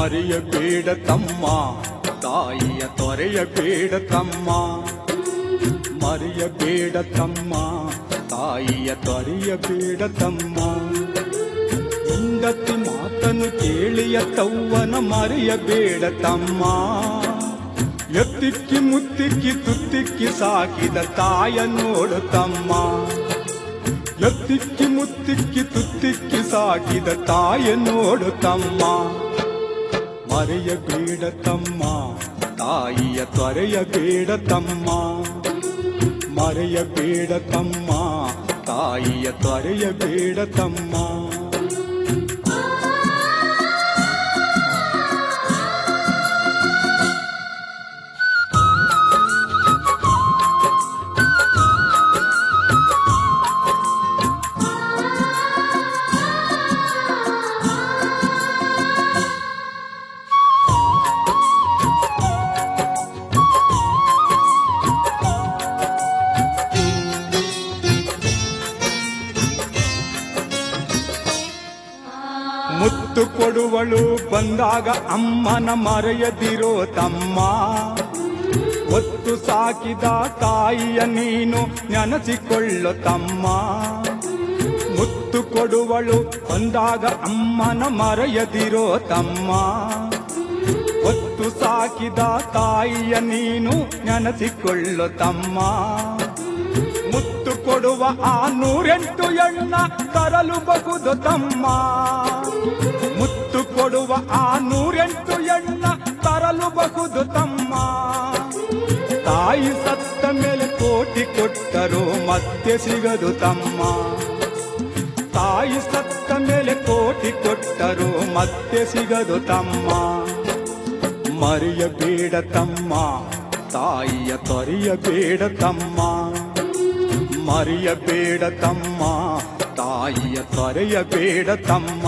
ಮರೆಯಬೇಡ ತಮ್ಮ ತಾಯಿಯ ತೊರೆಯಬೇಡ ತಮ್ಮ, ಮರೆಯಬೇಡ ತಮ್ಮ ತಾಯಿಯ ತೊರೆಯಬೇಡ ತಮ್ಮ. ಹೆಂಡತಿ ಮಾತನ್ನು ಕೇಳಿಯ ತವ್ವನ ಮರೆಯಬೇಡ ತಮ್ಮ, ಎತ್ತಿಕ್ಕಿ ಮುತ್ತಿಕ್ಕಿ ತುತ್ತಿಕ್ಕಿ ಸಾಕಿದ ತಾಯ ನೋಡು ತಮ್ಮ, ಎತ್ತಿಕ್ಕಿ ಮುತ್ತಿಕ್ಕಿ ತುತ್ತಿಕ್ಕಿ ಸಾಕಿದ ತಾಯ ನೋಡು ತಮ್ಮ. ಮರೆಯಬೇಡ ತಮ್ಮ ತಾಯಿಯ ತೊರೆಯಬೇಡ ತಮ್ಮ, ಮರೆಯಬೇಡ ತಮ್ಮ ತಾಯಿಯ ತೊರೆಯಬೇಡ ತಮ್ಮ. ಮುತ್ತು ಕೊಡುವಳು ಬಂದಾಗ ಅಮ್ಮನ ಮರೆಯದಿರೋ ತಮ್ಮ, ಒತ್ತು ಸಾಕಿದ ತಾಯಿಯ ನೀನು ನೆನಸಿಕೊಳ್ಳು ತಮ್ಮ. ಮುತ್ತು ಕೊಡುವಳು ಬಂದಾಗ ಅಮ್ಮನ ಮರೆಯದಿರೋ ತಮ್ಮ, ಒತ್ತು ಸಾಕಿದ ತಾಯಿಯ ನೀನು ನೆನಸಿಕೊಳ್ಳು ತಮ್ಮ. ಮುತ್ತು ಕೊಡುವ ಆ 108 ಎಣ್ಣ ತರಲುಬಹುದು ತಮ್ಮ, ಮುತ್ತು ಕೊಡುವ ಆ 108 ಎಣ್ಣ ತರಲುಬಹುದು ತಮ್ಮ. ತಾಯಿ ಸತ್ತ ಮೇಲೆ ಕೋಟಿ ಕೊಟ್ಟರು ಮತ್ತೆ ಸಿಗದು ತಮ್ಮ, ತಾಯಿ ಸತ್ತ ಮೇಲೆ ಕೋಟಿ ಕೊಟ್ಟರು ಮತ್ತೆ ಸಿಗದು ತಮ್ಮ. ಮರೆಯಬೇಡ ತಮ್ಮ ತಾಯಿಯ ತೊರೆಯಬೇಡ ತಮ್ಮ, ಮರೆಯಬೇಡ ತಮ್ಮ ತಾಯಿಯ ತೊರೆಯಬೇಡ ತಮ್ಮ.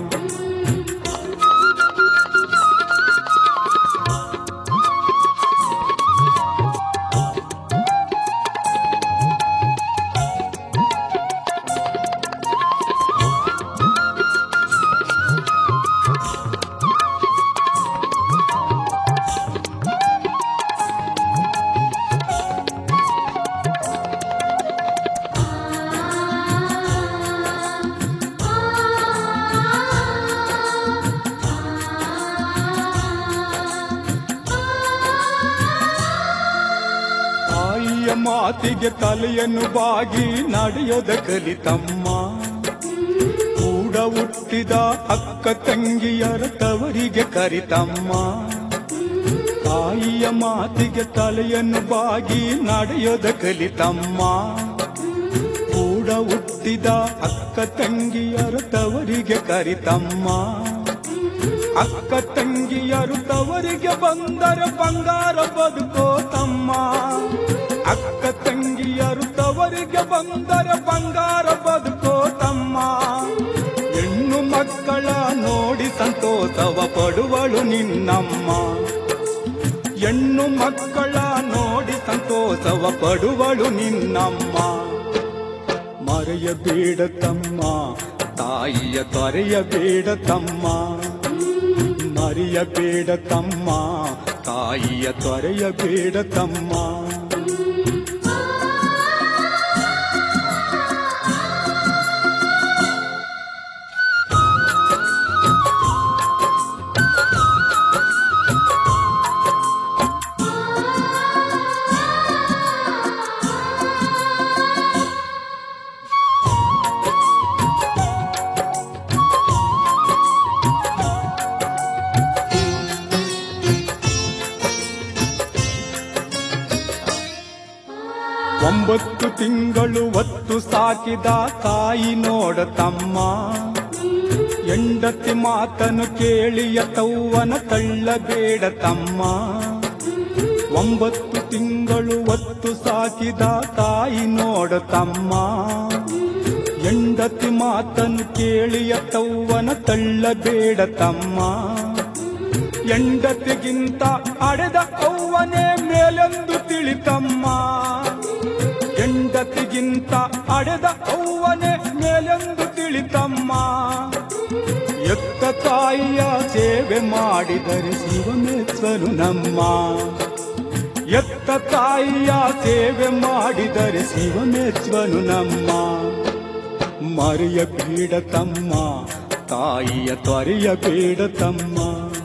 ಮಾತಿಗೆ ತಲೆಯನ್ನು ಬಾಗಿ ನಡೆಯೋದ ಕಲಿತಮ್ಮ, ಕೂಡ ಹುಟ್ಟಿದ ಅಕ್ಕ ತಂಗಿಯರ ತವರಿಗೆ ಕರಿತಮ್ಮ. ತಾಯಿಯ ಮಾತಿಗೆ ತಲೆಯನ್ನು ಬಾಗಿ ನಡೆಯೋದ ಕಲಿತಮ್ಮ, ಕೂಡ ಹುಟ್ಟಿದ ಅಕ್ಕ ತಂಗಿಯರ ತವರಿಗೆ ಕರಿತಮ್ಮ. ಅಕ್ಕ ತಂಗಿಯರು ತವರಿಗೆ ಬಂದರೆ ಬಂಗಾರ ಬದುಕೋ ತಮ್ಮ, ಅಕ್ಕ ತಂಗಿಯರು ತವರಿಗೆ ಬಂದರೆ ಬಂಗಾರ ಬದುಕೋ ತಮ್ಮ. ಹೆಣ್ಣು ಮಕ್ಕಳ ನೋಡಿ ಸಂತೋಷವ ಪಡುವಳು ನಿನ್ನಮ್ಮ, ಹೆಣ್ಣು ಮಕ್ಕಳ ನೋಡಿ ಸಂತೋಷವ ಪಡುವಳು ನಿನ್ನಮ್ಮ. ಮರೆಯಬೇಡ ತಮ್ಮ ತಾಯಿಯ ತೊರೆಯಬೇಡ ತಮ್ಮ, ಮರೆಯಬೇಡ ತಮ್ಮ ತಾಯಿಯ ತೊರೆಯಬೇಡ ತಮ್ಮ. ಒಂಬತ್ತು ತಿಂಗಳು ಹೊತ್ತು ಸಾಕಿದ ತಾಯಿ ನೋಡ ತಮ್ಮ, ಹೆಂಡತಿ ಮಾತನ್ನು ಕೇಳಿಯ ತವ್ವನ ತಳ್ಳಬೇಡ ತಮ್ಮ. 9 ತಿಂಗಳು ಹೊತ್ತು ಸಾಕಿದ ತಾಯಿ ನೋಡ ತಮ್ಮ, ಹೆಂಡತಿ ಮಾತನ್ನು ಕೇಳಿಯ ತವ್ವನ ತಳ್ಳಬೇಡ ತಮ್ಮ. ಹೆಂಡತಿಗಿಂತ ಅಡೆದ ಅವ್ವನೇ ಮೇಲೆಂದು ತಿಳಿತಮ್ಮ, ಹೆಂಡತಿಗಿಂತ ಅಡೆದ ಅವ್ವನೇ ಮೇಲೆಂದು ತಿಳಿತಮ್ಮ. ಎತ್ತ ತಾಯಿಯ ಸೇವೆ ಮಾಡಿದರೆ ಶಿವ ಮೆಚ್ಚನು ನಮ್ಮ. ಎತ್ತ ತಾಯಿಯ ಸೇವೆ ಮಾಡಿದರೆ ಶಿವ ಮೆಚ್ಚನು ನಮ್ಮ. ಮರೆಯಬೇಡ ತಮ್ಮ ತಾಯಿಯ ತೊರೆಯಬೇಡ ತಮ್ಮ.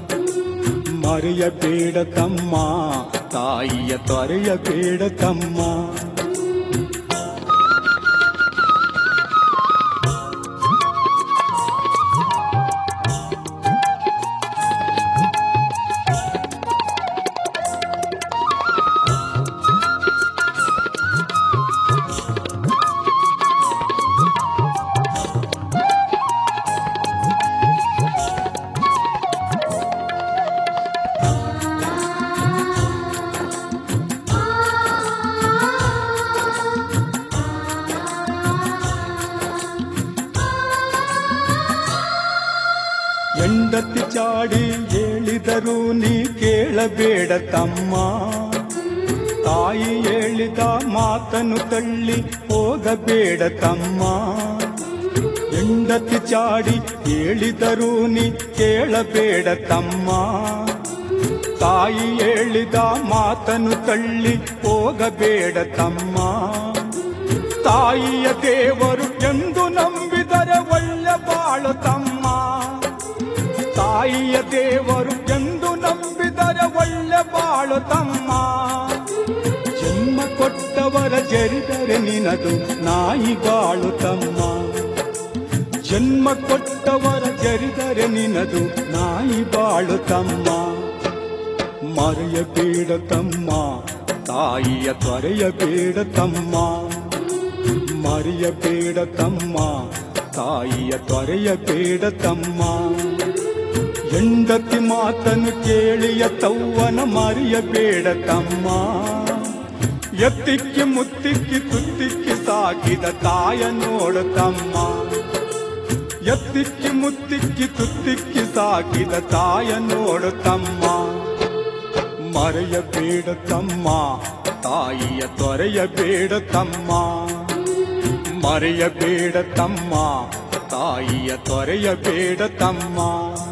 ಮರೆಯಬೇಡ ತಮ್ಮ ತಾಯಿಯ ತೊರೆಯಬೇಡ ತಮ್ಮ. ಹೆಂಡತಿ ಚಾಡಿ ಹೇಳಿದರೂ ನೀ ಕೇಳಬೇಡ ತಮ್ಮ. ತಾಯಿ ಹೇಳಿದ ಮಾತನ್ನು ತಳ್ಳಿ ಹೋಗಬೇಡ ತಮ್ಮ. ಹೆಂಡತಿ ಚಾಡಿ ಹೇಳಿದರೂ ನೀ ಕೇಳಬೇಡ ತಮ್ಮ. ತಾಯಿ ಹೇಳಿದ ಮಾತನ್ನು ತಳ್ಳಿ ಹೋಗಬೇಡ ತಮ್ಮ. ತಾಯಿಯ ದೇವರು ಎಂದು ನಂಬಿದರೆ ಒಳ್ಳೆ ಬಾಳು ತಮ್ಮ. ತಾಯಿಯ ದೇವರು ಎಂದು ನಂಬಿದರೆ ಒಳ್ಳೆ ಬಾಳು ತಮ್ಮ. ಜನ್ಮ ಕೊಟ್ಟವರ ಜರಿದರೆ ನಿನದು ನಾಯಿ ಬಾಳು ತಮ್ಮ. ಜನ್ಮ ಕೊಟ್ಟವರ ಜರಿದರೆ ನಿನದು ನಾಯಿ ಬಾಳು ತಮ್ಮ. ಮರೆಯಬೇಡ ತಮ್ಮ ತಾಯಿಯ ತೊರೆಯಬೇಡ ತಮ್ಮ. ಮರೆಯಬೇಡ ತಮ್ಮ ತಾಯಿಯ ತೊರೆಯಬೇಡ ತಮ್ಮ. ಹೆಂಡತಿ ಮಾತನ್ನು ಕೇಳಿಯ ತವ್ವನ ಮರೆಯಬೇಡ ತಮ್ಮ. ಎತ್ತಿಕ್ಕಿ ಮುತ್ತಿಕ್ಕಿ ತುತ್ತಿಕ್ಕಿ ಸಾಕಿದ ತಾಯ ನೋಡು ತಮ್ಮ. ಎತ್ತಿಕ್ಕಿ ಮುತ್ತಿಕ್ಕಿ ತುತ್ತಿಕ್ಕಿ ಸಾಕಿದ ತಾಯ ನೋಡು ತಮ್ಮ. ಮರೆಯಬೇಡ ತಮ್ಮ ತಾಯಿಯ ತೊರೆಯಬೇಡ ತಮ್ಮ. ಮರೆಯಬೇಡ ತಮ್ಮ ತಾಯಿಯ ತೊರೆಯಬೇಡ ತಮ್ಮ.